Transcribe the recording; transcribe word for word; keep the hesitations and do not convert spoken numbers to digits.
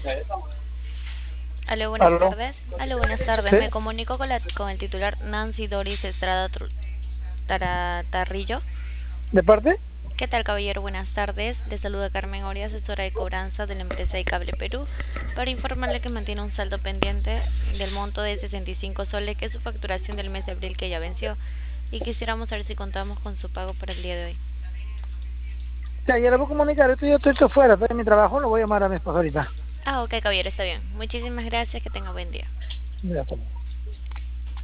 Aló, buenas ¿Aló? tardes. Aló, buenas tardes. ¿Sí? Me comunico con, la, con el titular Nancy Doris Estrada Tru- Tara- Tarrillo. ¿De parte? ¿Qué tal, caballero? Buenas tardes. Le saluda Carmen Oria, asesora de cobranza de la empresa de Cable Perú, para informarle que mantiene un saldo pendiente del monto de sesenta y cinco soles, que es su facturación del mes de abril que ya venció. Y quisiéramos saber si contamos con su pago para el día de hoy. Ya, ya le voy a comunicar. Esto yo estoy, estoy fuera, estoy en mi trabajo, lo voy a llamar a mi esposa ahorita. Ah, ok, caballero, está bien. Muchísimas gracias. Que tenga buen día. Ya, toma.